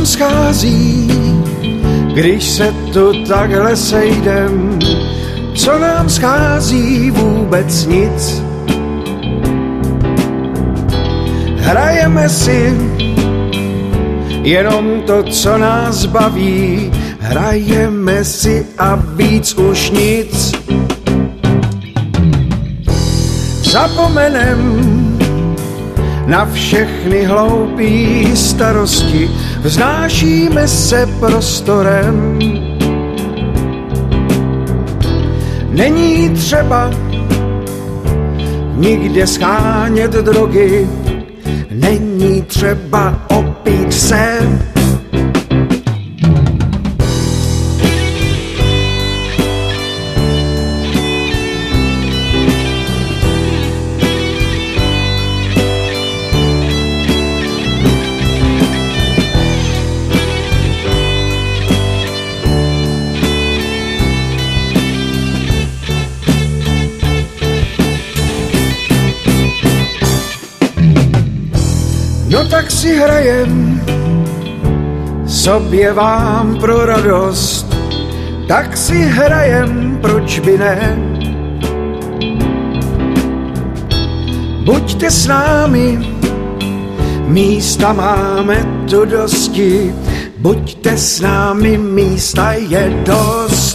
schází, když se tu takhle sejdem? Co nám schází? Vůbec nic. Hrajeme si jenom to, co nás baví. Hrajeme si a víc už nic. Zapomenem na všechny hloupý starosti, vznášíme se prostorem. Není třeba nikde schánět drogy, není třeba opít se. No tak si hrajem, sobě vám pro radost, tak si hrajem, proč by ne? Buďte s námi, místa máme tu dosti, buďte s námi, místa je dost.